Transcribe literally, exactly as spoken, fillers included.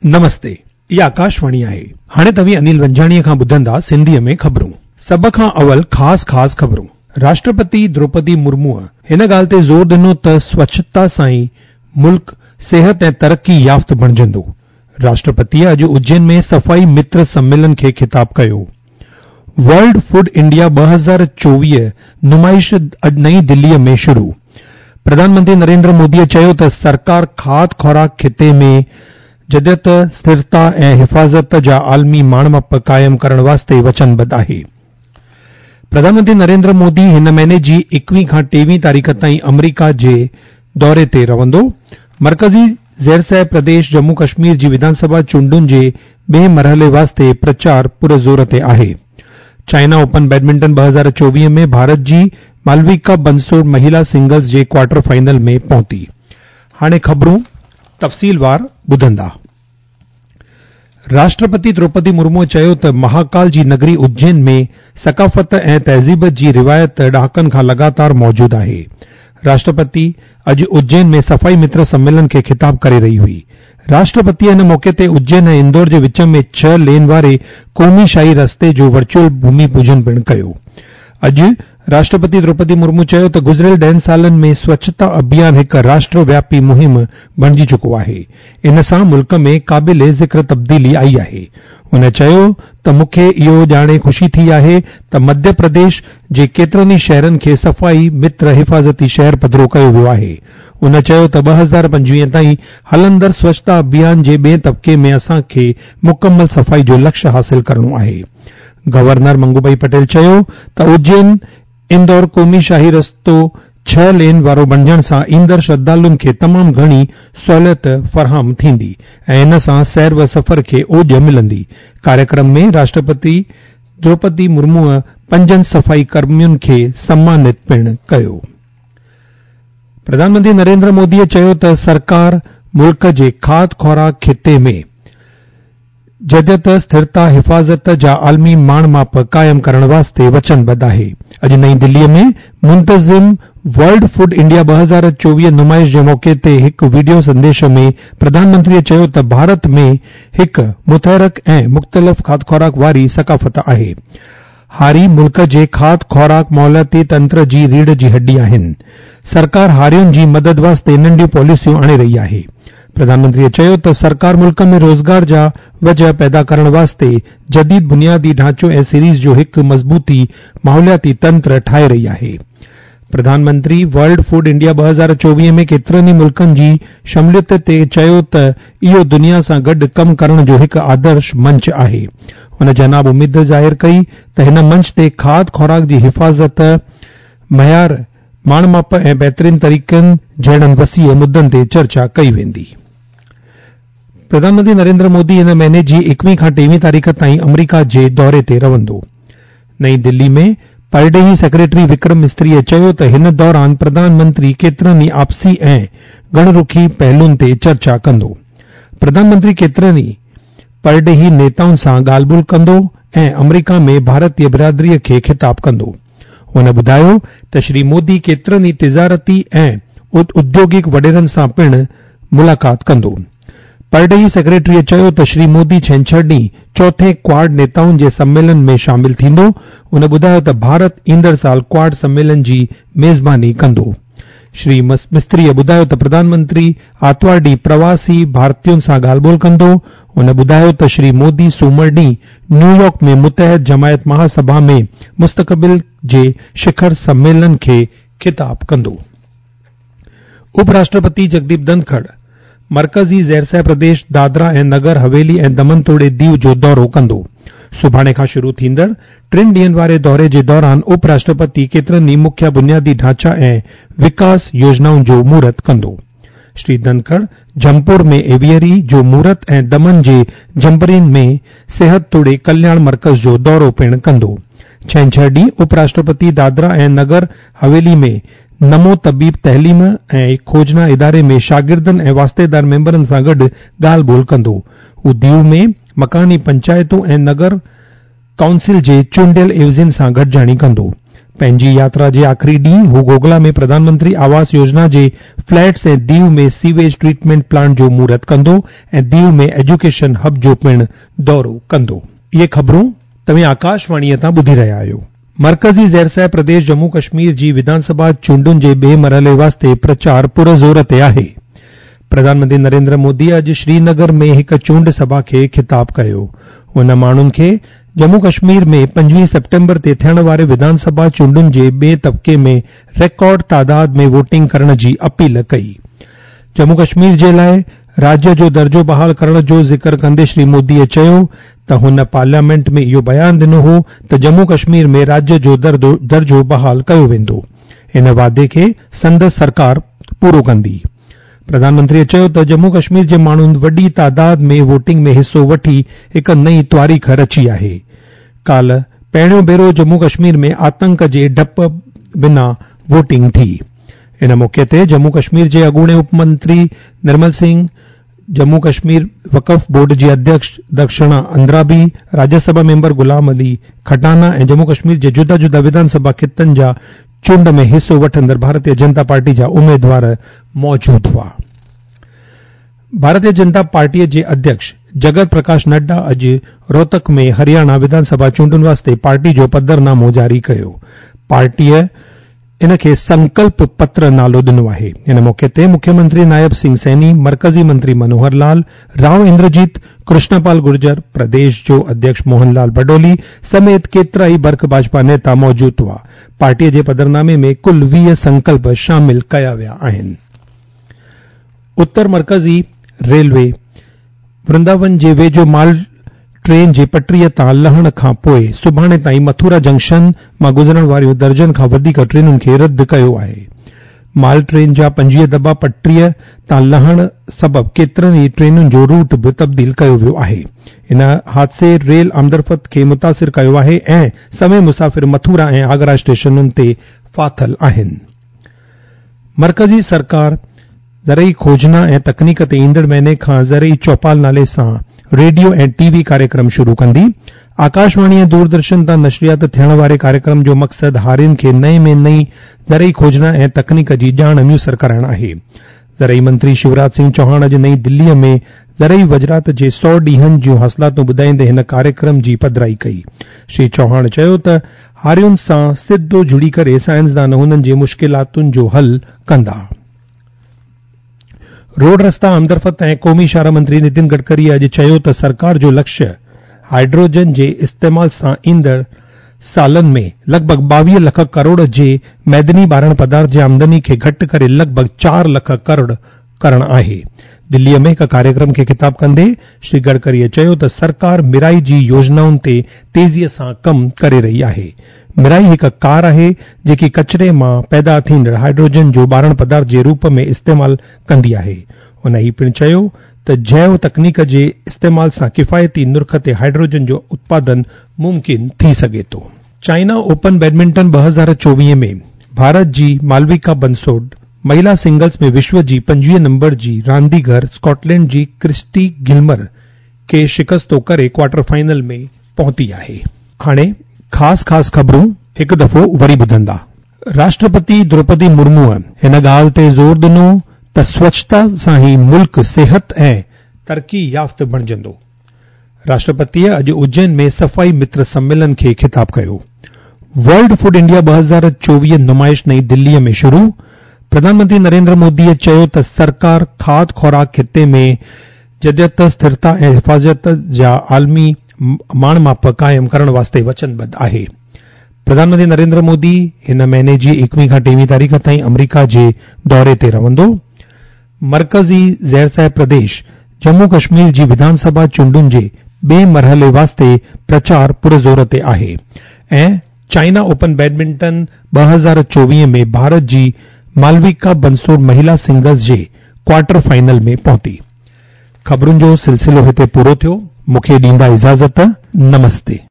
नमस्ते, ये आकाशवाणी आहे। हाणे तव्हीं अनिल वंजाणीअ खां ॿुधंदा सिंधीअ में ख़बरूं। सभ खां अवल ख़ास ख़ास ख़बरूं। राष्ट्रपति द्रौपदी मुर्मूअ हिन ॻाल्हि ते ज़ोर ॾिनो त स्वच्छता सां ई मुल्क सेहत ऐं तरक़ी याफ़्त बणिजंदो। राष्ट्रपतिअ अॼु उज्जैन में सफ़ाई मित्र सम्मेलन खे ख़िताब कयो। वर्ल्ड फूड इंडिया ॿ हज़ार चोवीह नुमाइश अॼु नई दिल्लीअ में शुरू। प्रधानमंत्री नरेंद्र मोदीअ चयो त सरकार खाद्य ख़ुराक खिते में जदत, स्थिरता ऐं हिफ़ाज़त जा आलमी माणमप क़ाइम करण वास्ते वचनबद्ध आहे। प्रधानमंत्री नरेंद्र मोदी हिन महीने जी एकवीह खां टेवीह तारीख़ ताईं अमरीका जे दौरे ते रहंदो। मरकज़ी ज़ेरसह प्रदेश जम्मू कश्मीर जी विधानसभा चूंडुनि जे ॿिए मरहले वास्ते प्रचार पूरे ज़ोर ते आहे। चाइना ओपन बैडमिंटन ॿ हज़ार चोवीह में भारत जी मालविका बंसोड़ महिला सिंगल्स जे क्वार्टर फाइनल में पहुती। हाणे ख़बरूं तफ़सीलवार ॿुधंदा। राष्ट्रपति द्रौपदी मुर्मू चयो त महाकाल जी नगरी उज्जैन में सकाफ़त ऐं तहज़ीब जी रिवायत ॾहाकनि खां लगातार मौजूद आहे। राष्ट्रपति अॼु उज्जैन में सफ़ाई मित्र सम्मेलन खे ख़िताब करे रही हुई। राष्ट्रपति हिन मौके ते उज्जैन ऐं इंदौर जे विच में छह लेन वारे क़ौमी शाही रस्ते जो वर्चुअल भूमि पूजन पिणु कयो। अॼु राष्ट्रपति द्रौपदी मुर्मू चयो त गुज़िरियल ॾहनि सालनि में स्वच्छता अभियान हिकु राष्ट्रव्यापी मुहिम बणिजी चुको आहे। इन सां मुल्क में क़ाबिले ज़िक्र तब्दीली आई आहे। हुन चयो त मूंखे इहो ॼाणे ख़ुशी थी आहे त मध्य प्रदेश जे केतिरनि ई शहरनि खे सफ़ाई मित्र हिफ़ाज़ती शहर पधिरो कयो वियो आहे। हुन चयो त ॿ हज़ार पंजवीह ताईं हलंदड़ स्वच्छता अभियान जे ॿिए तबके में असांखे मुकमल सफ़ाई जो लक्ष्य हासिल करणो आहे। गवर्नर मंगूभाई पटेल चयो त उज्जैन इंदौर क़ौमी शाही रस्तो छह लेन वारो बणिजण सां ईंदड़ श्रद्धालुनि खे तमामु घणी सहूलियत फ़राहम थींदी ऐं इन सां सैर व सफ़र खे ओज मिलंदी। कार्यक्रम में राष्ट्रपति द्रौपदी मुर्मूअ पंजनि सफ़ाई कर्मियुनि खे सम्मानित पिणु कयो। प्रधानमंत्री नरेंद्र मोदीअ चयो त सरकार मुल्क जे खाद्य ख़ुराक खिते में जदत, स्थिरता, हिफ़ाज़त जा आलमी माणमाप क़ाइम करण वास्ते वचनबद्ध आहे। अॼु नई दिल्लीअ में मुंतज़िम वर्ल्ड फूड इंडिया ॿ हज़ार चोवीह नुमाइश जे मौके ते हिकु वीडियो संदेश में प्रधानमंत्रीअ चयो त भारत में हिकु मुतहरक ऐं मुख़्तलिफ़ खाद्य ख़ुराक वारी सकाफ़त आहे। हारी मुल्क जे खाद्य ख़ुराक मौलियाती तंत्र जी रीढ़ जी हड्डी आहिनि। सरकार हारियुनि जी मदद वास्ते नंढियूं पॉलिसियूं आणे रही आहे। प्रधानमंत्रीअ चयो त सरकार मुल्क में रोज़गार जा वजह पैदा करण वास्ते जदीद बुनियादी ढांचो ऐं सीरीज़ जो हिकु मज़बूती माहौलियाती तंत्र ठाहे रही आहे। प्रधानमंत्री वर्ल्ड फूड इंडिया ॿ हज़ार चोवीह में केतिरनि ई मुल्कनि जी शमूलियत ते चयो त इहो दुनिया सां गॾु कमु करण जो हिकु आदर्श मंच आहे। हुन जनाब उमीद ज़ाहिर कई त हिन मंच ते खाद्य ख़ुराक जी हिफ़ाज़त, मयार, माणमप ऐं बहितरीन तरीक़नि जहिड़नि वसीअ मुद्दनि ते चर्चा कई वेंदी। प्रधानमंत्री नरेंद्र मोदी हिन महीने जी एकवीह खां टेवीह तारीख़ ताईं अमरीका जे दौरे ते रहंदो। नई दिल्ली में परडेही सेक्रेटरी विक्रम मिस्त्रीअ चयो त हिन दौरान प्रधानमंत्री केतिरनि ई आपसी ऐं गणरुखी पहलुनि ते चर्चा कंदो। प्रधानमंत्री केतिरनि ई परडेही नेताउनि सां ॻाल्हि ॿोल कंदो ऐं अमरीका में भारतीय बिरादरीअ खे ख़िताब कंदो। हुन ॿुधायो त श्री मोदी केतिरनि ई तिजारती ऐं उद्योगिक वडेरनि सां पिणु मुलाक़ात कंदो। परडेही सेक्रेटरीअ चयो त श्री मोदी छंछरु ॾींहुं चौथे क्वाड नेताउनि जे सम्मेलन में शामिल थींदो। हुन ॿुधायो त भारत ईंदड़ साल क्वाड सम्मेलन जी मेज़बानी कंदो। श्री मिस्त्रीअ ॿुधायो त प्रधानमंत्री आर्तवार ॾींहुं प्रवासी भारतीयुनि सां ॻाल्हि ॿोल कंदो। हुन ॿुधायो त श्री मोदी सूमर ॾींहुं न्यूयॉर्क में मुतहद जमायत महासभा में मुस्तक़बिल जे शिखर सम्मेलन खे ख़िताब कंदो। उपराष्ट्रपति जगदीप धनखड़ मरकज़ी ज़ेरसह प्रदेश दादरा ऐं नगर हवेली ऐं दमन तोड़े दीव जो दौरो कंदो। सुभाणे खां शुरू थींदड़ टिनि ॾींहनि वारे दौरे जे दौरान उपराष्ट्रपति केतिरनि ई मुख्य बुनियादी ढांचा ऐं विकास योजनाउनि जो महूरत कंदो। श्री धनखड़ जमपुर में एवियरी जो महूरत ऐं दमन जे जंबरीन में सेहत तोड़े कल्याण मर्कज़ जो दौरो पिणु कंदो। छंछरु ॾींहुं उपराष्ट्रपति दादरा ऐं नगर हवेली में नमो तबीब तहलीम ऐं खोजना इदारे में शागिर्दनि ऐं वास्तेदार मेंबरनि सां गॾु ॻाल्हि ॿोल कंदो। हू दीव में मकानी पंचायतूं ऐं नगर काउंसिल जे चूंडियल एवज़िन सां गॾिजाणी कंदो। पंहिंजी यात्रा जे आख़िरी ॾींहुं हू गोगला में प्रधानमंत्री आवास योजना जे फ्लैट्स ऐं दीव में सीवेज ट्रीटमेंट प्लांट जो महूरत कंदो ऐं दीव में एजुकेशन हब जो पिणु दौरो कंदो। इहे ख़बरूं तव्हां आकाशवाणीअ तां ॿुधी रहिया आहियो। मरकज़ी ज़ैरसाह प्रदेश जम्मू कश्मीर जी विधानसभा चूंडुनि जे ॿिए मरहले वास्ते प्रचार पुरज़ोर ते आहे। प्रधानमंत्री नरेंद्र मोदी अॼु श्रीनगर में हिक चूंड सभा खे ख़िताब कयो। हुन माण्हुनि खे जम्मू कश्मीर में पंजवीह सेप्टेम्बर ते थियण वारे विधानसभा चूंडुनि जे ॿिए तबके में रिकॉर्ड तादाद में वोटिंग करण जी अपील कई। जम्मू कश्मीर जे लाइ राज्य जो दर्जो बहाल करण जो ज़िक्र कंदे श्री मोदीअ चयो त हुन पार्लियामेंट में इहो बयान ॾिनो हो त जम्मू कश्मीर में राज्य जो दर्जो बहाल कयो वेंदो। इन वादे खे संदसि सरकार पूरो कंदी। प्रधानमंत्रीअ चयो त जम्मू कश्मीर जे माण्हुनि वॾी तादाद में वोटिंग में हिसो वठी हिक नई तारीख़ रची आहे। काल्ह पहिरियों भेरो जम्मू कश्मीर में आतंक जे डप बिना वोटिंग थी। इन मौके ते जम्मू कश्मीर जे अॻूणे उप मंत्री निर्मल सिंह, जम्मू कश्मीर वक़फ़ बोर्ड जी अध्यक्ष दक्षिणा अंद्राबी, राज्यसभा मेंबर गुलाम अली खटाना ऐं जम्मू कश्मीर जे जुदा जुदा विधानसभा खितनि जा चूंड में हिसो वठंदड़ भारतीय जनता पार्टी जा उम्मीदवार मौजूद हुआ। भारतीय जनता पार्टीअ जे अध्यक्ष जगत प्रकाश नड्डा अॼु रोहतक में हरियाणा विधानसभा चूंडुनि वास्ते पार्टी जो पदरनामो जारी कयो। पार्टीअ इन खे संकल्प पत्र नालो ॾिनो आहे। इन मौके ते मुख्यमंत्री नायब सिंह सैनी, मरकज़ी मंत्री मनोहर लाल, राव इंद्रजीत, कृष्णपाल गुर्जर, प्रदेश जो अध्यक्ष मोहनलाल बडोली समेत केतिरा ई बर्ख भाजपा नेता मौजूद हुआ। पार्टीअ जे पदरनामे में कुल वीह संकल्प शामिल कया विया आहिनि। उत्तर मरकज़ी रेलवे वृंदावन जे वेझो माल ट्रेन जे पटरीअ तां लहण खां पोइ सुभाणे ताईं मथुरा जंक्शन मां गुज़रण वारियूं दर्जन खां वधीक ट्रेनुनि खे रद्द कयो आहे। माल ट्रेन जा पंजवीह दॿा पटरीअ तां लहण सबबि केतिरनि ई ट्रेनुनि जो रूट बि तब्दील कयो वियो आहे। इन हादसे रेल आमदरफ़त खे मुतासिर कयो आहे ऐं समय मुसाफ़िर मथुरा ऐं आगरा स्टेशनुनि ते फाथल आहिनि। मरकज़ी सरकार ज़रई खोजना ऐं तकनीक ते ईंदड़ महीने खां ज़रई चौपाल नाले सां रेडियो ऐं टीवी कार्यक्रम शुरू कंदी। आकाशवाणी ऐं दूरदर्शन तां नशरियात थियण वारे कार्यक्रम जो मक़सद हारियुनि खे नई में नई ज़रई खोजना ऐं तकनीक जी ॼाण मुयसर कराइण आहे। ज़रई मंत्री शिवराज सिंह चौहान अॼु नई दिल्लीअ में ज़रई वज़रात जे सौ ॾींहनि जूं हासिलातूं ॿुधाईंदे हिन कार्यक्रम जी पधिराई कई। श्री चौहान चयो त हारियुनि सां सिधो जुड़ी करे साइंसदान हुननि जे मुश्किलातुनि जो हल कंदा। रोड रस्ता आमदरफ़त ऐं क़ौमी शाहरा मंत्री नितिन गडकरी अॼु चयो त सरकार जो लक्ष्य हाइड्रोजन जे इस्तेमाल सां ईंदड़ सालनि में लॻभॻि ॿावीह लख करोड़ जे मैदनी ॿारण पदार्थ जी आमदनी खे घटि करे लॻभॻि चार लख करोड़ करणु आहे। दिल्लीअ में हिक कार्यक्रम खे ख़िताब कंदे श्री गडकरीअ चयो त सरकार मिराई जी योजनाउनि ते तेज़ीअ सां कमु करे रही आहे। मिराई हिक कार आहे जेकी कचरे मां पैदा थींदड़ हाइड्रोजन जो ॿारण पदार्थ जे रूप में इस्तेमाल कंदी आहे। हुन ही पिणु चयो त जैव तकनीक जे इस्तेमाल सां किफ़ायती नुर्ख ते हाइड्रोजन जो उत्पादन मुमकिन थी सघे थो। चाइना ओपन बैडमिंटन ॿ हज़ार चोवीह में भारत जी मालविका बंसोड महिला सिंगल्स में विश्व जी पंजवीह नंबर जी रांदीगर स्कॉटलैंड जी क्रिस्टी गिलमर खे शिकस्तो करे क्वार्टर फाइनल में पहुती आहे। हाणे ख़ासि ख़ासि ख़बरूं हिकु दफ़ो वरी ॿुधंदा। राष्ट्रपति द्रौपदी मुर्मूअ हिन ॻाल्हि ते ज़ोर ॾिनो त स्वच्छता सां ई मुल्क सिहत ऐं तरक़ी याफ़्त बणिजंदो। राष्ट्रपतिअ अॼु उज्जैन में सफ़ाई मित्र सम्मेलन खे ख़िताब कयो। वर्ल्ड फूड इंडिया ॿ हज़ार चोवीह नुमाइश नई दिल्लीअ में शुरू। प्रधानमंत्री नरेंद्र मोदीअ चयो त सरकार खाद खुराक खिते में जदीद स्थिरता ऐं हिफ़ाज़त जा आलमी माणमाप क़ाइम करण वास्ते वचनबद्ध आहे। प्रधानमंत्री नरेंद्र मोदी हिन महीने जी एकवीह खां टेवीह तारीख़ ताईं अमरीका जे दौरे ते रहंदो। मरकज़ी ज़ैरसाह प्रदेश जम्मू कश्मीर जी विधानसभा चूंडुनि जे ॿिए मरहले वास्ते प्रचार पुरज़ोर ते आहे ऐं चाइना ओपन बैडमिंटन ॿ हज़ार चोवीह में भारत जी मालविका बंसोड महिला सिंगल्स जे क्वार्टर फाइनल में पहुती। ख़बरुनि जो सिलसिलो हिते पूरो थियो। मूंखे ॾींदा इजाज़त। नमस्ते।